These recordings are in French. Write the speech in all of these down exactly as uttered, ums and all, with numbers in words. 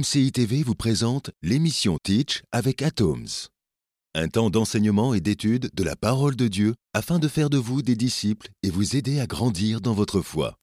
M C I T V vous présente l'émission Teach avec Atoms. Un temps d'enseignement et d'étude de la parole de Dieu afin de faire de vous des disciples et vous aider à grandir dans votre foi.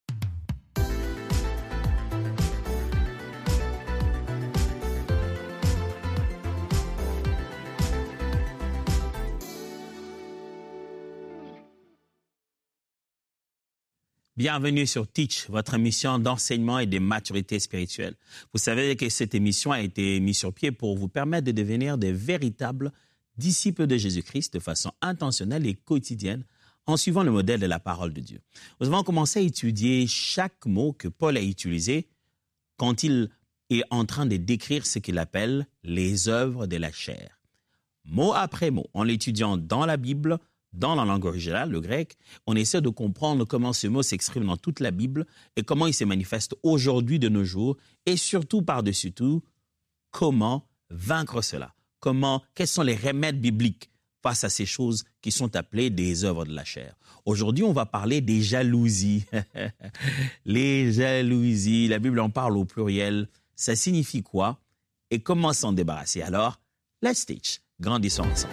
Bienvenue sur Teach, votre émission d'enseignement et de maturité spirituelle. Vous savez que cette émission a été mise sur pied pour vous permettre de devenir des véritables disciples de Jésus-Christ de façon intentionnelle et quotidienne en suivant le modèle de la parole de Dieu. Nous avons commencé à étudier chaque mot que Paul a utilisé quand il est en train de décrire ce qu'il appelle les œuvres de la chair. Mot après mot, en l'étudiant dans la Bible, dans la langue originale, le grec, on essaie de comprendre comment ce mot s'exprime dans toute la Bible et comment il se manifeste aujourd'hui de nos jours et surtout, par-dessus tout, comment vaincre cela. Comment, quels sont les remèdes bibliques face à ces choses qui sont appelées des œuvres de la chair. Aujourd'hui, on va parler des jalousies. Les jalousies, la Bible en parle au pluriel. Ça signifie quoi et comment s'en débarrasser? Alors, let's teach. Grandissons ensemble.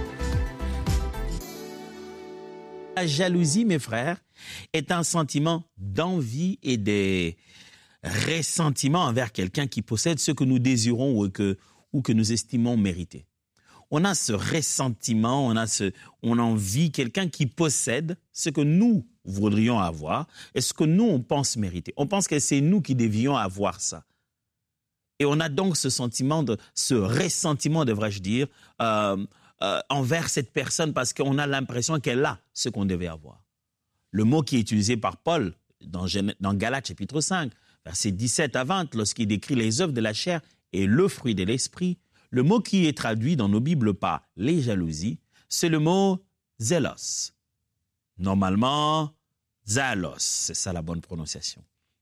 La jalousie, mes frères, est un sentiment d'envie et de ressentiment envers quelqu'un qui possède ce que nous désirons ou que, ou que nous estimons mériter. On a ce ressentiment, on a ce, on envie quelqu'un qui possède ce que nous voudrions avoir et ce que nous, on pense mériter. On pense que c'est nous qui devions avoir ça. Et on a donc ce sentiment, de, ce ressentiment, devrais-je dire, euh, Euh, envers cette personne parce qu'on a l'impression qu'elle a ce qu'on devait avoir. Le mot qui est utilisé par Paul dans, dans Galates chapitre cinq, versets dix-sept à vingt, lorsqu'il décrit les œuvres de la chair et le fruit de l'esprit, le mot qui est traduit dans nos Bibles par les jalousies, c'est le mot zélos. Normalement, zalos, c'est ça la bonne prononciation,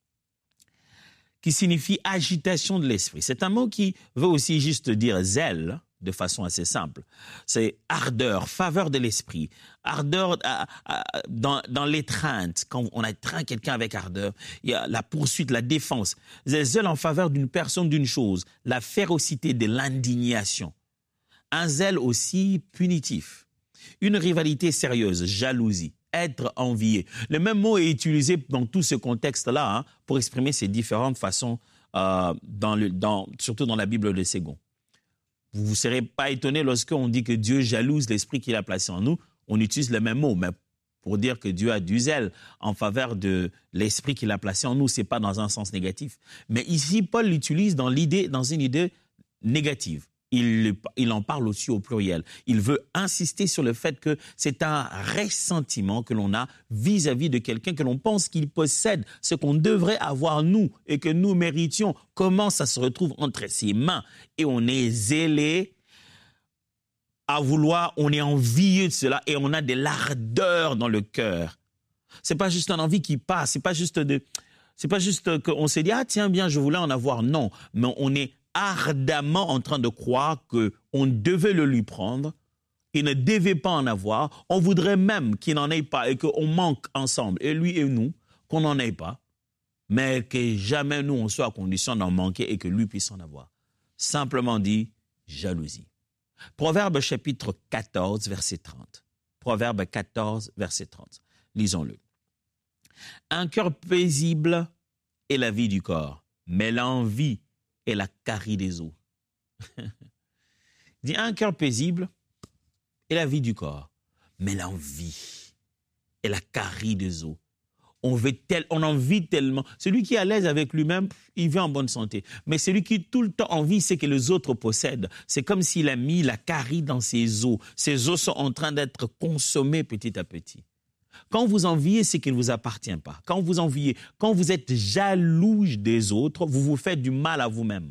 qui signifie agitation de l'esprit. C'est un mot qui veut aussi juste dire zèle, de façon assez simple. C'est ardeur, faveur de l'esprit, ardeur à, à, dans, dans l'étreinte. Quand on étreint quelqu'un avec ardeur, il y a la poursuite, la défense. Zèle en faveur d'une personne, d'une chose, la férocité de l'indignation. Un zèle aussi punitif. Une rivalité sérieuse, jalousie, être envié. Le même mot est utilisé dans tout ce contexte-là hein, pour exprimer ces différentes façons, euh, dans le, dans, surtout dans la Bible de Second. Vous ne serez pas étonné lorsqu'on dit que Dieu jalouse l'esprit qu'il a placé en nous. On utilise le même mot, mais pour dire que Dieu a du zèle en faveur de l'esprit qu'il a placé en nous, ce n'est pas dans un sens négatif. Mais ici, Paul l'utilise dans, l'idée, dans une idée négative. Il, il en parle aussi au pluriel. Il veut insister sur le fait que c'est un ressentiment que l'on a vis-à-vis de quelqu'un que l'on pense qu'il possède, ce qu'on devrait avoir nous et que nous méritions. Comment ça se retrouve entre ses mains? Et on est zélé à vouloir, on est envieux de cela et on a de l'ardeur dans le cœur. C'est pas juste une envie qui passe, c'est pas juste de, c'est pas juste qu'on s'est dit ah tiens bien je voulais en avoir, non, mais on est ardemment en train de croire qu'on devait le lui prendre, il ne devait pas en avoir, on voudrait même qu'il n'en ait pas et qu'on manque ensemble, et lui et nous, qu'on n'en ait pas, mais que jamais nous on soit à condition d'en manquer et que lui puisse en avoir. Simplement dit, jalousie. Proverbe chapitre quatorze, verset trente. Proverbe quatorze, verset trente. Lisons-le. Un cœur paisible est la vie du corps, mais l'envie et la carie des os. Il dit un cœur paisible est la vie du corps, mais l'envie et la carie des os. On, veut tel, on en vit tellement. Celui qui est à l'aise avec lui-même, il vit en bonne santé. Mais celui qui tout le temps envie ce que les autres possèdent, c'est comme s'il a mis la carie dans ses os. Ses os sont en train d'être consommés petit à petit. Quand vous enviez ce qui ne vous appartient pas, quand vous enviez, quand vous êtes jaloux des autres, vous vous faites du mal à vous-même.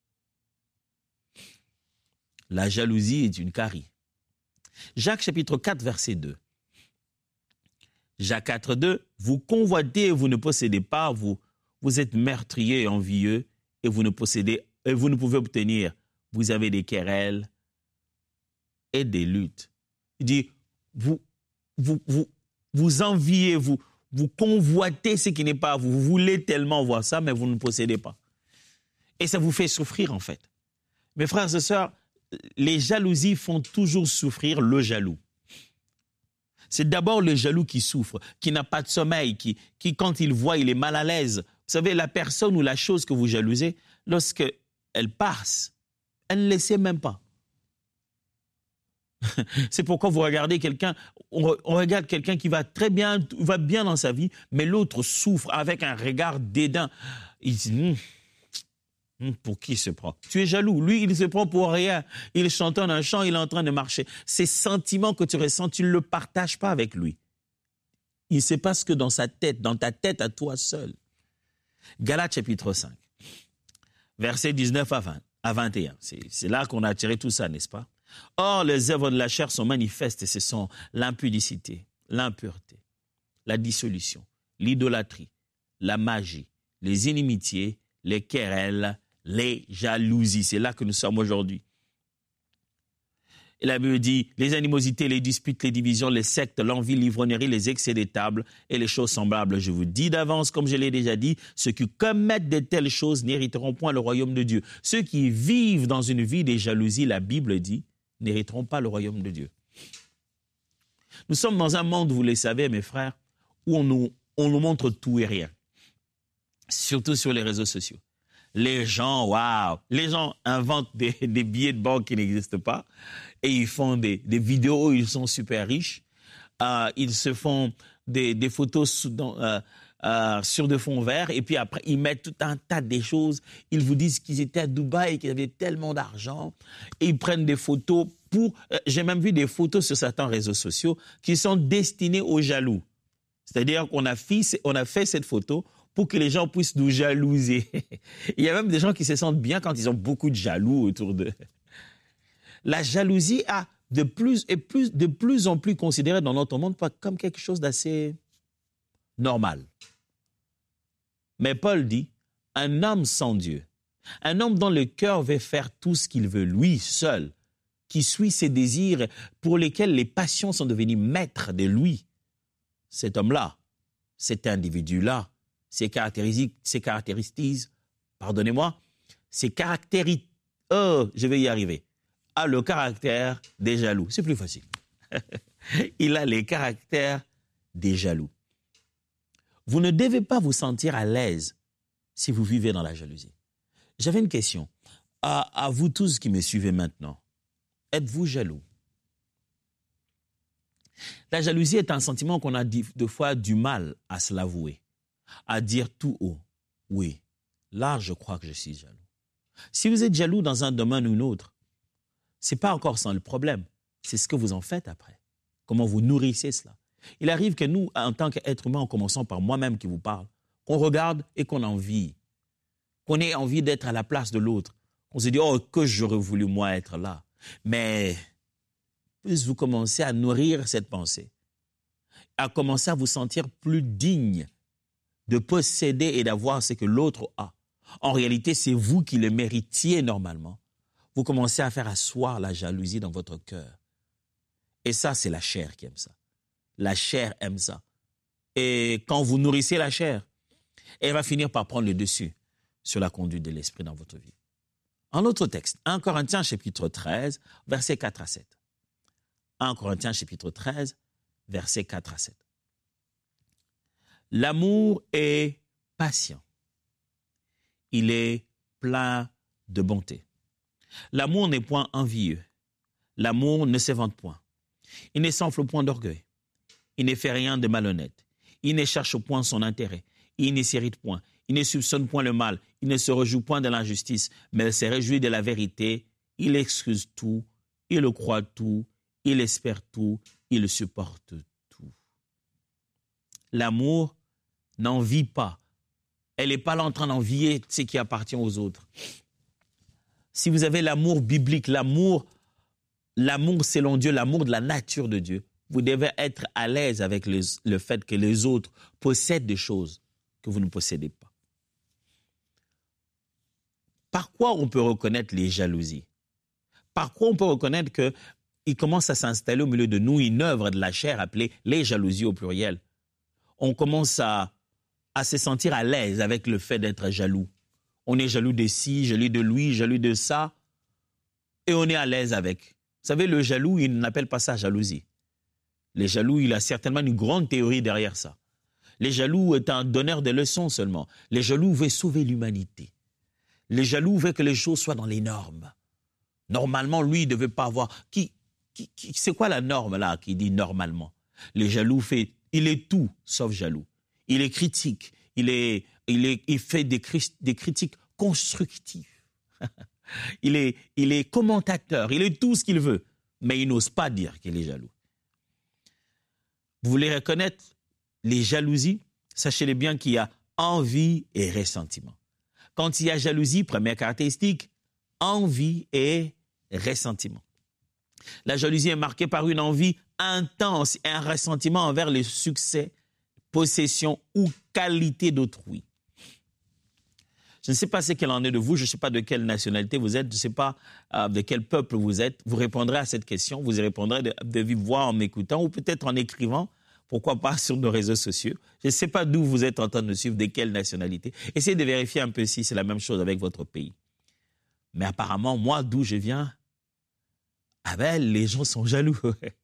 La jalousie est une carie. Jacques chapitre quatre, verset deux. Jacques quatre, deux. Vous convoitez et vous ne possédez pas, vous, vous êtes meurtriers et envieux et vous ne possédez, et vous ne pouvez obtenir. Vous avez des querelles et des luttes. Il dit, vous, vous, vous, Vous enviez, vous, vous convoitez ce qui n'est pas à vous. Vous voulez tellement voir ça, mais vous ne possédez pas. Et ça vous fait souffrir, en fait. Mes frères et sœurs, les jalousies font toujours souffrir le jaloux. C'est d'abord le jaloux qui souffre, qui n'a pas de sommeil, qui, qui, quand il voit, il est mal à l'aise. Vous savez, la personne ou la chose que vous jalousez, lorsqu'elle passe, elle ne le sait même pas. C'est pourquoi vous regardez quelqu'un, on, on regarde quelqu'un qui va très bien, va bien dans sa vie, mais l'autre souffre avec un regard dédain. Il dit, hm, hm, pour qui il se prend? Tu es jaloux. Lui, il se prend pour rien. Il chantonne un chant, il est en train de marcher. Ces sentiments que tu ressens, tu ne le partages pas avec lui. Il se passe que dans sa tête, dans ta tête à toi seul. Galates chapitre cinq, versets dix-neuf à vingt, à vingt et un. C'est, c'est là qu'on a tiré tout ça, n'est-ce pas? Or, les œuvres de la chair sont manifestes et ce sont l'impudicité, l'impureté, la dissolution, l'idolâtrie, la magie, les inimitiés, les querelles, les jalousies. C'est là que nous sommes aujourd'hui. Et la Bible dit, les animosités, les disputes, les divisions, les sectes, l'envie, l'ivrognerie, les excès des tables et les choses semblables. Je vous dis d'avance, comme je l'ai déjà dit, ceux qui commettent de telles choses n'hériteront point le royaume de Dieu. Ceux qui vivent dans une vie de jalousie, la Bible dit, n'hériteront pas le royaume de Dieu. Nous sommes dans un monde, vous le savez, mes frères, où on nous, on nous montre tout et rien. Surtout sur les réseaux sociaux. Les gens, waouh, les gens inventent des, des billets de banque qui n'existent pas et ils font des, des vidéos où ils sont super riches. Euh, ils se font des, des photos sous, dans, euh, euh, sur de fond vert et puis après, ils mettent tout un tas de choses. Ils vous disent qu'ils étaient à Dubaï et qu'ils avaient tellement d'argent et ils prennent des photos pour... Euh, j'ai même vu des photos sur certains réseaux sociaux qui sont destinées aux jaloux. C'est-à-dire qu'on a fait, on a fait cette photo pour que les gens puissent nous jalouser. Il y a même des gens qui se sentent bien quand ils ont beaucoup de jaloux autour d'eux. La jalousie a de plus, et plus, de plus en plus considérée dans notre monde comme quelque chose d'assez normal. Mais Paul dit, un homme sans Dieu, un homme dont le cœur veut faire tout ce qu'il veut, lui seul, qui suit ses désirs pour lesquels les passions sont devenues maîtres de lui, cet homme-là, cet individu-là, ses caractéristiques, ses caractéristiques, pardonnez-moi, ses caractéristiques, oh, je vais y arriver, a le caractère des jaloux. C'est plus facile. Il a les caractères des jaloux. Vous ne devez pas vous sentir à l'aise si vous vivez dans la jalousie. J'avais une question. À, à vous tous qui me suivez maintenant, êtes-vous jaloux? La jalousie est un sentiment qu'on a de fois du mal à se l'avouer, à dire tout haut. Oui, là, je crois que je suis jaloux. Si vous êtes jaloux dans un domaine ou un autre, ce n'est pas encore ça le problème. C'est ce que vous en faites après. Comment vous nourrissez cela. Il arrive que nous, en tant qu'êtres humains, en commençant par moi-même qui vous parle, qu'on regarde et qu'on envie. Qu'on ait envie d'être à la place de l'autre. On se dit, oh, que j'aurais voulu moi être là. Mais plus vous commencez à nourrir cette pensée, à commencer à vous sentir plus digne de posséder et d'avoir ce que l'autre a. En réalité, c'est vous qui le méritiez normalement. Vous commencez à faire asseoir la jalousie dans votre cœur. Et ça, c'est la chair qui aime ça. La chair aime ça. Et quand vous nourrissez la chair, elle va finir par prendre le dessus sur la conduite de l'esprit dans votre vie. En autre texte, premier Corinthiens chapitre treize, versets quatre à sept. premier Corinthiens chapitre treize, versets quatre à sept. L'amour est patient. Il est plein de bonté. L'amour n'est point envieux. L'amour ne s'évante point. Il ne s'enfle point d'orgueil. Il ne fait rien de malhonnête. Il ne cherche point son intérêt. Il ne s'irrite point. Il ne soupçonne point le mal. Il ne se réjouit point de l'injustice, mais il se réjouit de la vérité. Il excuse tout. Il croit tout. Il espère tout. Il supporte tout. L'amour n'envie pas. Elle n'est pas là en train d'envier ce qui appartient aux autres. Si vous avez l'amour biblique, l'amour, l'amour selon Dieu, l'amour de la nature de Dieu, vous devez être à l'aise avec les, le fait que les autres possèdent des choses que vous ne possédez pas. Par quoi on peut reconnaître les jalousies? Par quoi on peut reconnaître qu'il commence à s'installer au milieu de nous une œuvre de la chair appelée les jalousies au pluriel? On commence à, à se sentir à l'aise avec le fait d'être jaloux. On est jaloux de ci, jaloux de lui, jaloux de ça, et on est à l'aise avec. Vous savez, le jaloux, il n'appelle pas ça jalousie. Les jaloux, il a certainement une grande théorie derrière ça. Les jaloux est un donneur de leçons seulement. Les jaloux veulent sauver l'humanité. Les jaloux veulent que les choses soient dans les normes. Normalement, lui, il ne devait pas avoir... Qui, qui, qui, c'est quoi la norme là qui dit normalement? Les jaloux fait... Il est tout sauf jaloux. Il est critique. Il, est, il, est, il fait des, des critiques constructives. il, est, il est commentateur. Il est tout ce qu'il veut. Mais il n'ose pas dire qu'il est jaloux. Vous voulez reconnaître les jalousies? Sachez-le bien qu'il y a envie et ressentiment. Quand il y a jalousie, première caractéristique, envie et ressentiment. La jalousie est marquée par une envie intense et un ressentiment envers le succès, possession ou qualité d'autrui. Je ne sais pas ce qu'il en est de vous, je ne sais pas de quelle nationalité vous êtes, je ne sais pas euh, de quel peuple vous êtes. Vous répondrez à cette question, vous y répondrez de, de vive voix en m'écoutant ou peut-être en écrivant, pourquoi pas sur nos réseaux sociaux. Je ne sais pas d'où vous êtes en train de nous suivre, de quelle nationalité. Essayez de vérifier un peu si c'est la même chose avec votre pays. Mais apparemment, moi, d'où je viens, ah ben, les gens sont jaloux.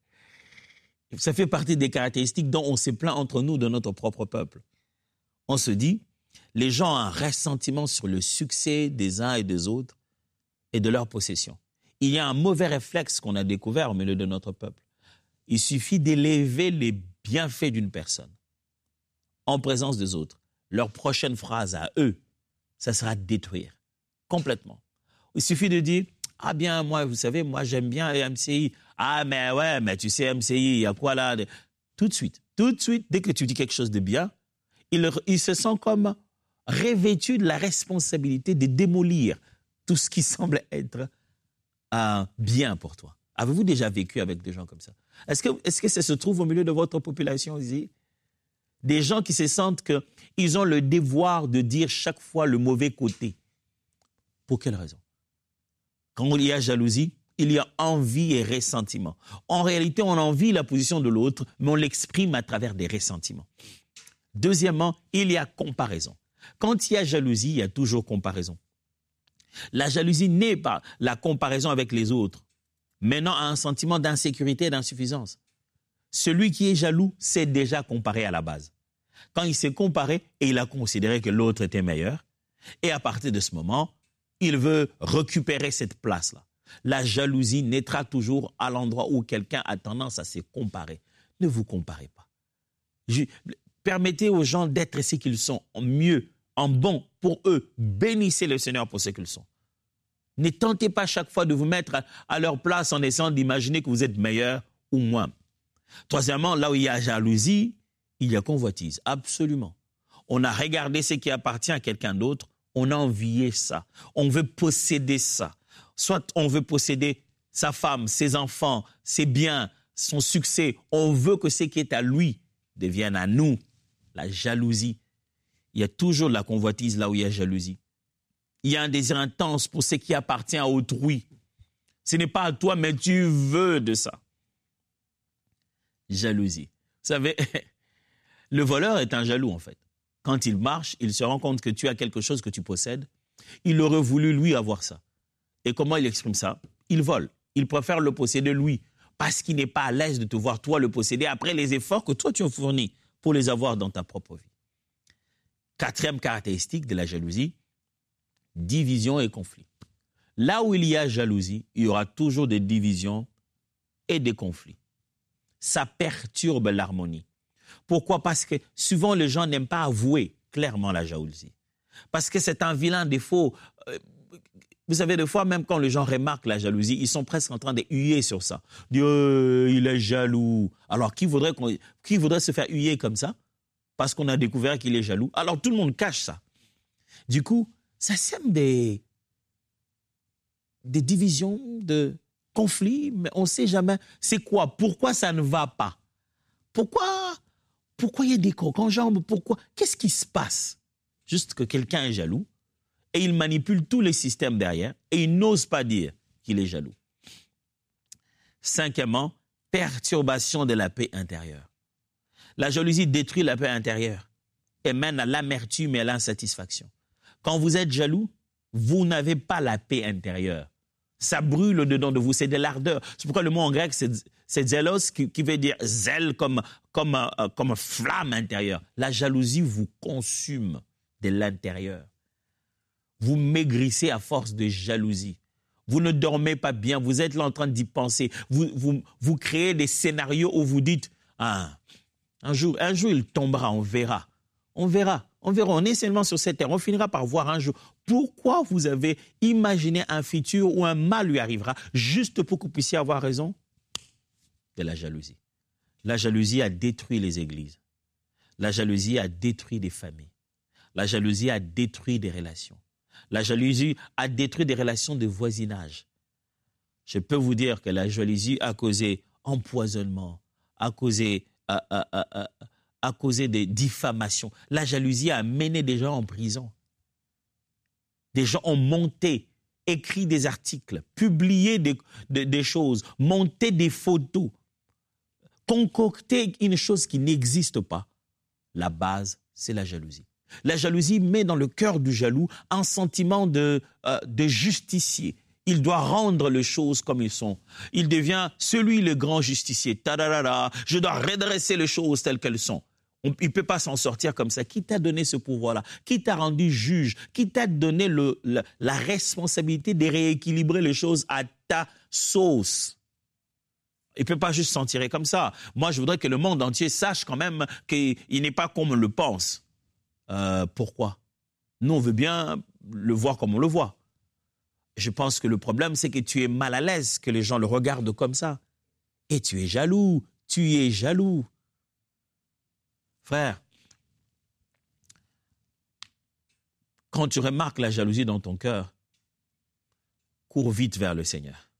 Ça fait partie des caractéristiques dont on se plaint entre nous de notre propre peuple. On se dit, les gens ont un ressentiment sur le succès des uns et des autres et de leur possession. Il y a un mauvais réflexe qu'on a découvert au milieu de notre peuple. Il suffit d'élever les bienfaits d'une personne en présence des autres. Leur prochaine phrase à eux, ça sera détruire complètement. Il suffit de dire, ah bien, moi, vous savez, moi, j'aime bien M C I. Ah, mais ouais, mais tu sais, M C I, il y a quoi là? Tout de suite, tout de suite, dès que tu dis quelque chose de bien, il, il se sent comme revêtu de la responsabilité de démolir tout ce qui semble être euh, bien pour toi. Avez-vous déjà vécu avec des gens comme ça? Est-ce que, est-ce que ça se trouve au milieu de votre population ici? Des gens qui se sentent qu'ils ont le devoir de dire chaque fois le mauvais côté. Pour quelle raison? Quand il y a jalousie, il y a envie et ressentiment. En réalité, on envie la position de l'autre, mais on l'exprime à travers des ressentiments. Deuxièmement, il y a comparaison. Quand il y a jalousie, il y a toujours comparaison. La jalousie n'est pas la comparaison avec les autres, mais non un sentiment d'insécurité et d'insuffisance. Celui qui est jaloux s'est déjà comparé à la base. Quand il s'est comparé et il a considéré que l'autre était meilleur, et à partir de ce moment, il veut récupérer cette place-là. La jalousie naîtra toujours à l'endroit où quelqu'un a tendance à se comparer. Ne vous comparez pas. Je, permettez aux gens d'être ce qu'ils sont, en mieux, en bon pour eux. Bénissez le Seigneur pour ce qu'ils sont. Ne tentez pas chaque fois de vous mettre à, à leur place en essayant d'imaginer que vous êtes meilleur ou moins. Troisièmement, là où il y a jalousie, il y a convoitise. Absolument. On a regardé ce qui appartient à quelqu'un d'autre. On a envié ça. On veut posséder ça. Soit on veut posséder sa femme, ses enfants, ses biens, son succès. On veut que ce qui est à lui devienne à nous. La jalousie. Il y a toujours de la convoitise là où il y a jalousie. Il y a un désir intense pour ce qui appartient à autrui. Ce n'est pas à toi, mais tu veux de ça. Jalousie. Vous savez, le voleur est un jaloux en fait. Quand il marche, il se rend compte que tu as quelque chose que tu possèdes. Il aurait voulu, lui, avoir ça. Et comment il exprime ça? Il vole. Il préfère le posséder, lui, parce qu'il n'est pas à l'aise de te voir, toi, le posséder après les efforts que toi, tu as fournis pour les avoir dans ta propre vie. Quatrième caractéristique de la jalousie, division et conflit. Là où il y a jalousie, il y aura toujours des divisions et des conflits. Ça perturbe l'harmonie. Pourquoi? Parce que souvent, les gens n'aiment pas avouer clairement la jalousie. Parce que c'est un vilain défaut. Vous savez, des fois, même quand les gens remarquent la jalousie, ils sont presque en train de huer sur ça. Dire, oh, il est jaloux. Alors, qui voudrait, qu'on, qui voudrait se faire huer comme ça? Parce qu'on a découvert qu'il est jaloux. Alors, tout le monde cache ça. Du coup, ça sème des, des divisions, de conflits, mais on ne sait jamais c'est quoi, pourquoi ça ne va pas. Pourquoi, pourquoi il y a des crocs en jambes? Pourquoi? Qu'est-ce qui se passe? Juste que quelqu'un est jaloux et il manipule tous les systèmes derrière et il n'ose pas dire qu'il est jaloux. Cinquièmement, perturbation de la paix intérieure. La jalousie détruit la paix intérieure et mène à l'amertume et à l'insatisfaction. Quand vous êtes jaloux, vous n'avez pas la paix intérieure. Ça brûle dedans de vous, c'est de l'ardeur. C'est pourquoi le mot en grec, c'est, c'est zélos, qui, qui veut dire zèle, comme, comme, euh, comme flamme intérieure. La jalousie vous consume de l'intérieur. Vous maigrissez à force de jalousie. Vous ne dormez pas bien, vous êtes là en train d'y penser. Vous, vous, vous créez des scénarios où vous dites ah, un jour, un jour il tombera, on verra. On verra, on verra, on est seulement sur cette terre, on finira par voir un jour. Pourquoi vous avez imaginé un futur où un mal lui arrivera juste pour que vous puissiez avoir raison? De la jalousie. La jalousie a détruit les églises. La jalousie a détruit des familles. La jalousie a détruit des relations. La jalousie a détruit des relations de voisinage. Je peux vous dire que la jalousie a causé empoisonnement, a causé, a, a, a, a, a causé des diffamations. La jalousie a mené des gens en prison. Des gens ont monté, écrit des articles, publié des, des, des choses, monté des photos, concocté une chose qui n'existe pas. La base, c'est la jalousie. La jalousie met dans le cœur du jaloux un sentiment de, euh, de justicier. Il doit rendre les choses comme ils sont. Il devient celui le grand justicier. Tadadada, je dois redresser les choses telles qu'elles sont. On, il ne peut pas s'en sortir comme ça. Qui t'a donné ce pouvoir-là? Qui t'a rendu juge? Qui t'a donné le, le, la responsabilité de rééquilibrer les choses à ta sauce? Il ne peut pas juste s'en tirer comme ça. Moi, je voudrais que le monde entier sache quand même qu'il n'est pas comme on le pense. Euh, pourquoi? Nous, on veut bien le voir comme on le voit. Je pense que le problème, c'est que tu es mal à l'aise que les gens le regardent comme ça. Et tu es jaloux, tu es jaloux. Frère, quand tu remarques la jalousie dans ton cœur, cours vite vers le Seigneur.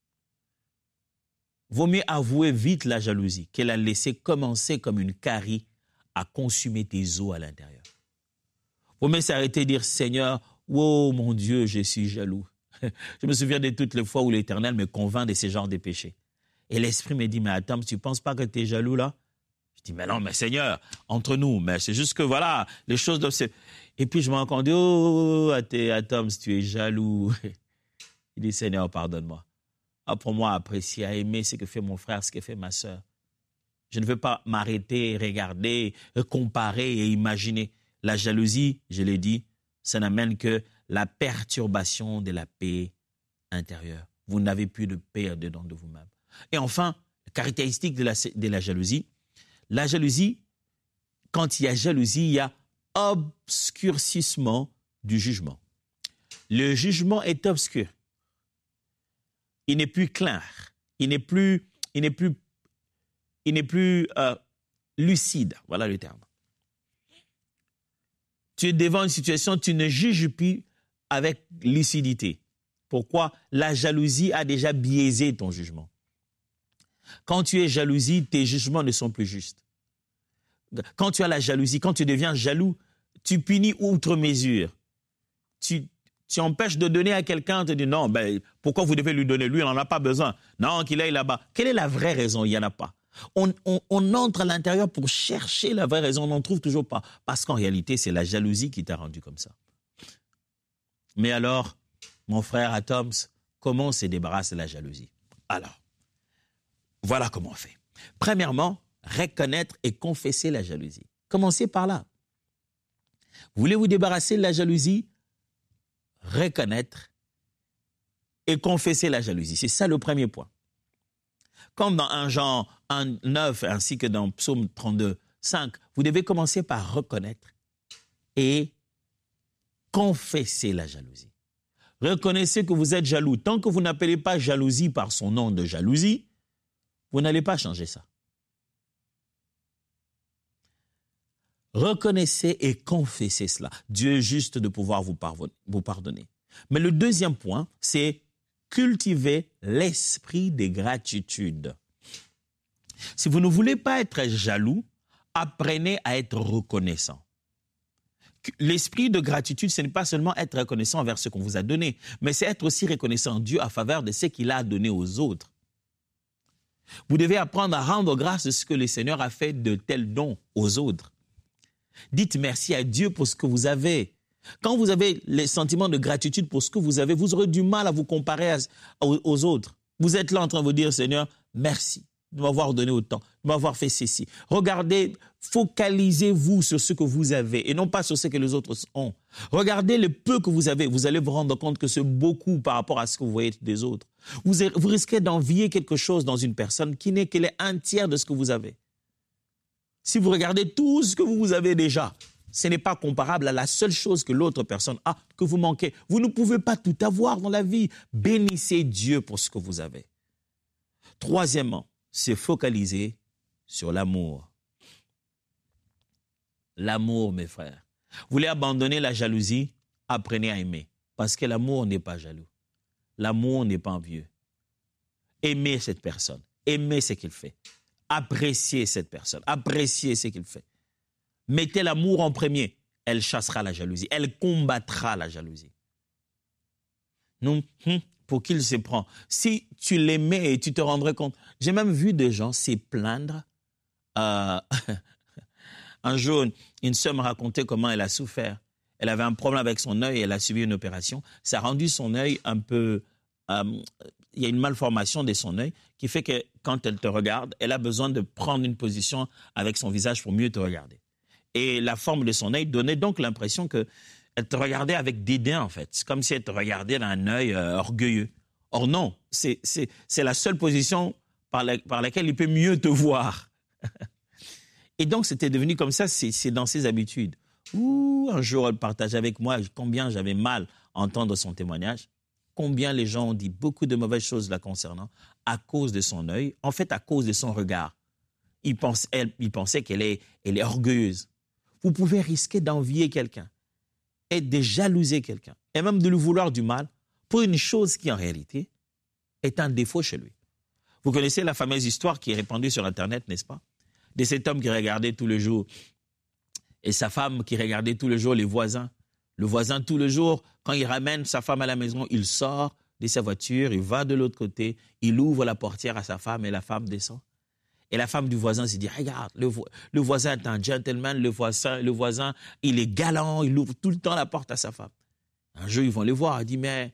Vaut mieux avouer vite la jalousie qu'elle a laissé commencer comme une carie à consumer tes os à l'intérieur. Vaut mieux s'arrêter et dire, Seigneur, oh mon Dieu, je suis jaloux. Je me souviens de toutes les fois où l'Éternel me convainc de ces genres de péchés. Et l'Esprit me dit, mais attends, tu ne penses pas que tu es jaloux là? Je dis, mais non, mais Seigneur, entre nous, mais c'est juste que voilà, les choses doivent se... Et puis je me rends compte, oh, attends, tu es jaloux. Il dit, Seigneur, pardonne-moi. Apprends-moi à apprécier, à aimer ce que fait mon frère, ce que fait ma sœur. Je ne veux pas m'arrêter, regarder, comparer et imaginer. La jalousie, je l'ai dit, ça n'amène que la perturbation de la paix intérieure. Vous n'avez plus de paix dedans de vous-même. Et enfin, caractéristique de la, de la jalousie, la jalousie, quand il y a jalousie, il y a obscurcissement du jugement. Le jugement est obscur. Il n'est plus clair. Il n'est plus, il n'est plus, il n'est plus euh, lucide. Voilà le terme. Tu es devant une situation, tu ne juges plus avec lucidité. Pourquoi? La jalousie a déjà biaisé ton jugement. Quand tu es jalousie, tes jugements ne sont plus justes. Quand tu as la jalousie, quand tu deviens jaloux, tu punis outre mesure. Tu, tu empêches de donner à quelqu'un, tu dis non, ben, pourquoi vous devez lui donner? Lui, il n'en a pas besoin. Non, qu'il aille là-bas. Quelle est la vraie raison? Il n'y en a pas. On, on, on entre à l'intérieur pour chercher la vraie raison, on n'en trouve toujours pas. Parce qu'en réalité, c'est la jalousie qui t'a rendu comme ça. Mais alors, mon frère Atoms, comment on se débarrasse de la jalousie? Alors, voilà comment on fait. Premièrement, reconnaître et confesser la jalousie. Commencez par là. Voulez vous débarrasser de la jalousie? Reconnaître et confesser la jalousie. C'est ça le premier point. Comme dans un Jean un neuf ainsi que dans Psaume trente-deux, cinq, vous devez commencer par reconnaître et confesser la jalousie. Reconnaissez que vous êtes jaloux. Tant que vous n'appelez pas jalousie par son nom de jalousie, vous n'allez pas changer ça. Reconnaissez et confessez cela. Dieu est juste de pouvoir vous pardonner. Mais le deuxième point, c'est cultiver l'esprit de gratitude. Si vous ne voulez pas être jaloux, apprenez à être reconnaissant. L'esprit de gratitude, ce n'est pas seulement être reconnaissant envers ce qu'on vous a donné, mais c'est être aussi reconnaissant en Dieu à faveur de ce qu'il a donné aux autres. Vous devez apprendre à rendre grâce de ce que le Seigneur a fait de tels dons aux autres. Dites merci à Dieu pour ce que vous avez. Quand vous avez les sentiments de gratitude pour ce que vous avez, vous aurez du mal à vous comparer à, aux, aux autres. Vous êtes là en train de vous dire, Seigneur, merci de m'avoir donné autant, de m'avoir fait ceci. Regardez, focalisez-vous sur ce que vous avez et non pas sur ce que les autres ont. Regardez le peu que vous avez. Vous allez vous rendre compte que c'est beaucoup par rapport à ce que vous voyez des autres. Vous, vous risquez d'envier quelque chose dans une personne qui n'est qu'elle est un tiers de ce que vous avez. Si vous regardez tout ce que vous avez déjà, ce n'est pas comparable à la seule chose que l'autre personne a, que vous manquez. Vous ne pouvez pas tout avoir dans la vie. Bénissez Dieu pour ce que vous avez. Troisièmement, c'est focaliser sur l'amour. L'amour, mes frères. Vous voulez abandonner la jalousie? Apprenez à aimer. Parce que l'amour n'est pas jaloux. L'amour n'est pas envieux. Aimez cette personne. Aimez ce qu'il fait. Appréciez cette personne. Appréciez ce qu'il fait. Mettez l'amour en premier. Elle chassera la jalousie. Elle combattra la jalousie. Non, hum, pour qui il se prend. Si tu l'aimais et tu te rendrais compte. J'ai même vu des gens se plaindre. Euh, un jour, une sœur me racontait comment elle a souffert. Elle avait un problème avec son œil, elle a subi une opération. Ça a rendu son œil un peu... Euh, il y a une malformation de son œil qui fait que quand elle te regarde, elle a besoin de prendre une position avec son visage pour mieux te regarder. Et la forme de son œil donnait donc l'impression qu'elle te regardait avec dédain, en fait. C'est comme si elle te regardait d'un œil euh, orgueilleux. Or non, c'est, c'est, c'est la seule position par, la, par laquelle il peut mieux te voir. Et donc, c'était devenu comme ça, c'est, c'est dans ses habitudes. Ouh, un jour, elle partageait avec moi combien j'avais mal à entendre son témoignage, combien les gens ont dit beaucoup de mauvaises choses la concernant à cause de son œil, en fait à cause de son regard. Il, pense, elle, il pensait qu'elle est, elle est orgueilleuse. Vous pouvez risquer d'envier quelqu'un et de jalouser quelqu'un et même de lui vouloir du mal pour une chose qui en réalité est un défaut chez lui. Vous connaissez la fameuse histoire qui est répandue sur Internet, n'est-ce pas? De cet homme qui regardait tous les jours et sa femme qui regardait tous les jours les voisins. Le voisin, tous les jours, quand il ramène sa femme à la maison, il sort de sa voiture, il va de l'autre côté, il ouvre la portière à sa femme et la femme descend. Et la femme du voisin se dit, regarde, le, vo- le voisin est un gentleman, le voisin, le voisin, il est galant, il ouvre tout le temps la porte à sa femme. Un jour, ils vont le voir, il dit, mais,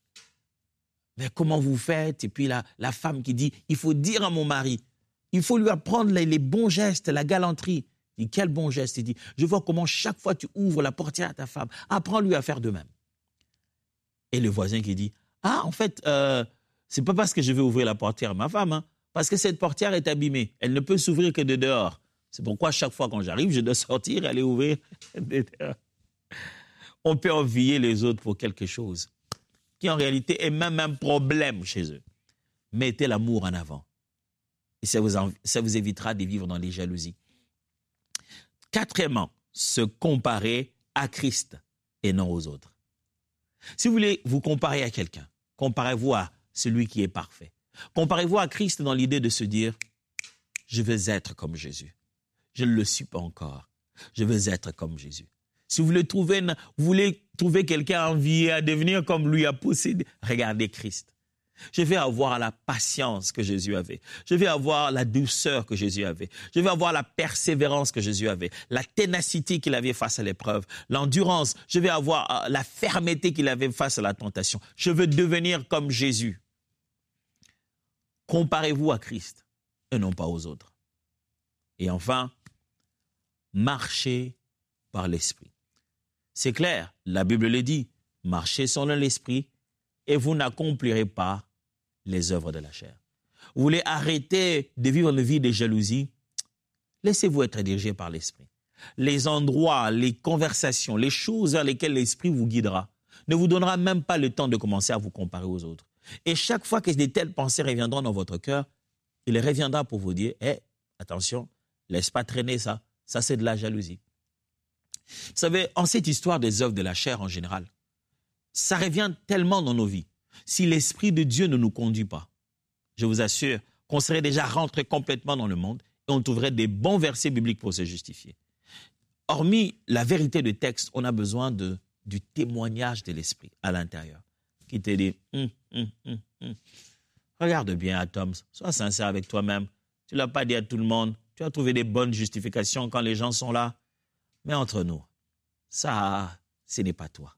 mais comment vous faites? Et puis la, la femme qui dit, il faut dire à mon mari, il faut lui apprendre les, les bons gestes, la galanterie. Il dit, quel bon geste? Il dit, je vois comment chaque fois tu ouvres la portière à ta femme, apprends-lui à faire de même. Et le voisin qui dit, ah, en fait, euh, c'est pas parce que je vais ouvrir la portière à ma femme, hein, parce que cette portière est abîmée. Elle ne peut s'ouvrir que de dehors. C'est pourquoi chaque fois quand j'arrive, je dois sortir et aller ouvrir de dehors. On peut envier les autres pour quelque chose qui en réalité est même un problème chez eux. Mettez l'amour en avant. Et ça vous, en, ça vous évitera de vivre dans les jalousies. Quatrièmement, se comparer à Christ et non aux autres. Si vous voulez vous comparer à quelqu'un, comparez-vous à celui qui est parfait. Comparez-vous à Christ dans l'idée de se dire, je veux être comme Jésus. Je ne le suis pas encore. Je veux être comme Jésus. Si vous voulez trouver, vous voulez trouver quelqu'un à envier, à devenir comme lui, à posséder, regardez Christ. Je vais avoir la patience que Jésus avait. Je vais avoir la douceur que Jésus avait. Je vais avoir la persévérance que Jésus avait. La ténacité qu'il avait face à l'épreuve. L'endurance. Je vais avoir la fermeté qu'il avait face à la tentation. Je veux devenir comme Jésus. Comparez-vous à Christ et non pas aux autres. Et enfin, marchez par l'Esprit. C'est clair, la Bible le dit. Marchez selon l'Esprit et vous n'accomplirez pas les œuvres de la chair. Vous voulez arrêter de vivre une vie de jalousie? Laissez-vous être dirigé par l'Esprit. Les endroits, les conversations, les choses vers lesquelles l'Esprit vous guidera ne vous donnera même pas le temps de commencer à vous comparer aux autres. Et chaque fois que de telles pensées reviendront dans votre cœur, il reviendra pour vous dire, hé, hey, attention, laisse pas traîner ça. Ça, c'est de la jalousie. Vous savez, en cette histoire des œuvres de la chair en général, ça revient tellement dans nos vies. Si l'Esprit de Dieu ne nous conduit pas, je vous assure qu'on serait déjà rentré complètement dans le monde et on trouverait des bons versets bibliques pour se justifier. Hormis la vérité du texte, on a besoin de, du témoignage de l'Esprit à l'intérieur qui te dit, hum, hum, hum, hum. Regarde bien à Tom, sois sincère avec toi-même. Tu ne l'as pas dit à tout le monde. Tu as trouvé des bonnes justifications quand les gens sont là. Mais entre nous, ça, ce n'est pas toi.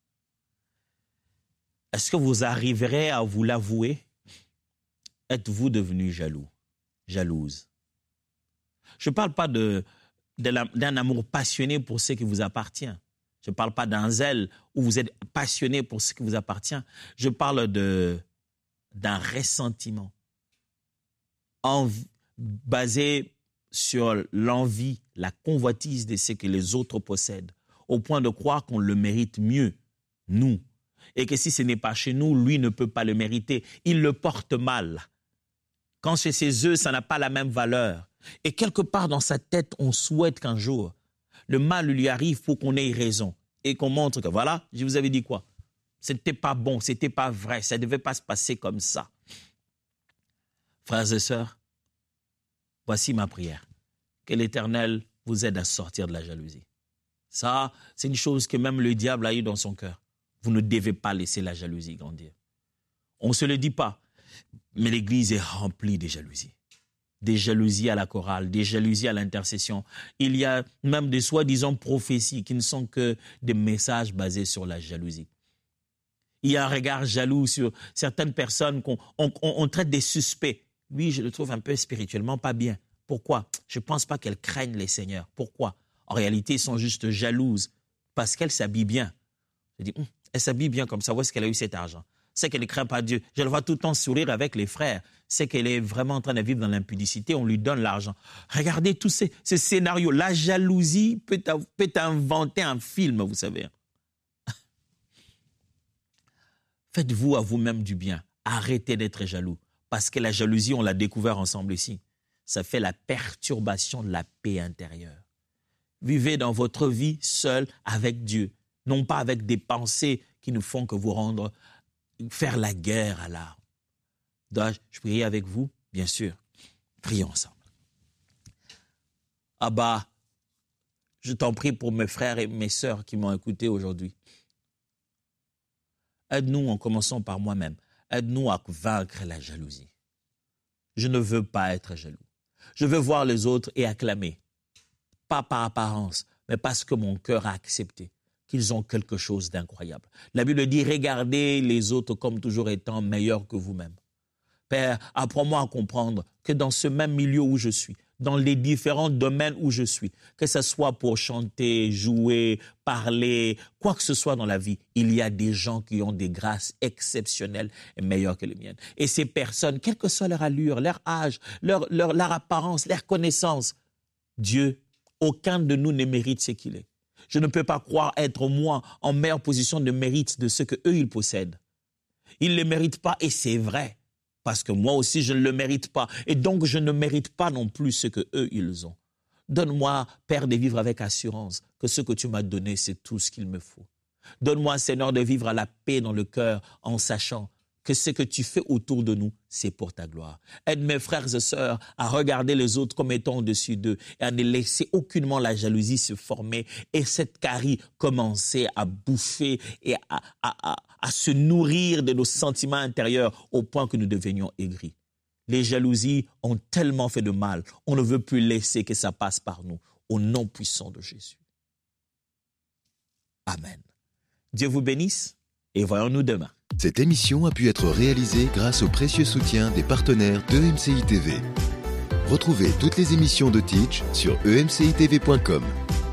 Est-ce que vous arriverez à vous l'avouer? Êtes-vous devenu jaloux, jalouse? Je ne parle pas de, de la, d'un amour passionné pour ce qui vous appartient. Je ne parle pas d'un zèle où vous êtes passionné pour ce qui vous appartient. Je parle de, d'un ressentiment envie, basé sur l'envie, la convoitise de ce que les autres possèdent, au point de croire qu'on le mérite mieux, nous, et que si ce n'est pas chez nous, lui ne peut pas le mériter. Il le porte mal. Quand chez ses œufs, ça n'a pas la même valeur. Et quelque part dans sa tête, on souhaite qu'un jour, le mal lui arrive pour qu'on ait raison et qu'on montre que voilà, je vous avais dit quoi? C'était pas bon, c'était pas vrai, ça ne devait pas se passer comme ça. Frères et sœurs, voici ma prière. Que l'Éternel vous aide à sortir de la jalousie. Ça, c'est une chose que même le diable a eu dans son cœur. Vous ne devez pas laisser la jalousie grandir. On ne se le dit pas, mais l'Église est remplie de jalousie. Des jalousies à la chorale, des jalousies à l'intercession. Il y a même des soi-disant prophéties qui ne sont que des messages basés sur la jalousie. Il y a un regard jaloux sur certaines personnes qu'on on, on, on traite des suspects. Lui, je le trouve un peu spirituellement pas bien. Pourquoi? Je ne pense pas qu'elles craignent les seigneurs. Pourquoi? En réalité, ils sont juste jalouses parce qu'elles s'habillent bien. Je dis, hum, elle s'habille bien comme ça. Où est-ce qu'elle a eu cet argent? C'est qu'elle ne craint pas Dieu. Je le vois tout le temps sourire avec les frères. C'est qu'elle est vraiment en train de vivre dans l'impudicité. On lui donne l'argent. Regardez tous ces, ces scénarios. La jalousie peut, peut inventer un film, vous savez. Faites-vous à vous-même du bien. Arrêtez d'être jaloux. Parce que la jalousie, on l'a découvert ensemble ici. Ça fait la perturbation de la paix intérieure. Vivez dans votre vie seul avec Dieu. Non pas avec des pensées qui ne font que vous rendre, faire la guerre à l'âme. Dois-je prier avec vous? Bien sûr. Prions ensemble. Abba, je t'en prie pour mes frères et mes sœurs qui m'ont écouté aujourd'hui. Aide-nous en commençant par moi-même. Aide-nous à vaincre la jalousie. Je ne veux pas être jaloux. Je veux voir les autres et acclamer. Pas par apparence, mais parce que mon cœur a accepté qu'ils ont quelque chose d'incroyable. La Bible dit, regardez les autres comme toujours étant meilleurs que vous-même. Père, apprends-moi à comprendre que dans ce même milieu où je suis, dans les différents domaines où je suis, que ce soit pour chanter, jouer, parler, quoi que ce soit dans la vie, il y a des gens qui ont des grâces exceptionnelles et meilleures que les miennes. Et ces personnes, quelle que soit leur allure, leur âge, leur, leur, leur apparence, leur connaissance, Dieu, aucun de nous ne mérite ce qu'il est. Je ne peux pas croire être moi en meilleure position de mérite de ce qu'eux, ils possèdent. Ils ne le méritent pas et c'est vrai. Parce que moi aussi, je ne le mérite pas. Et donc, je ne mérite pas non plus ce qu'eux, ils ont. Donne-moi, Père, de vivre avec assurance que ce que tu m'as donné, c'est tout ce qu'il me faut. Donne-moi, Seigneur, de vivre à la paix dans le cœur en sachant que ce que tu fais autour de nous, c'est pour ta gloire. Aide mes frères et sœurs à regarder les autres comme étant au-dessus d'eux et à ne laisser aucunement la jalousie se former et cette carie commencer à bouffer et à, à, à, à se nourrir de nos sentiments intérieurs au point que nous devenions aigris. Les jalousies ont tellement fait de mal, on ne veut plus laisser que ça passe par nous, au nom puissant de Jésus. Amen. Dieu vous bénisse et voyons-nous demain. Cette émission a pu être réalisée grâce au précieux soutien des partenaires d'E M C I T V. Retrouvez toutes les émissions de Teach sur e m c i t v point com.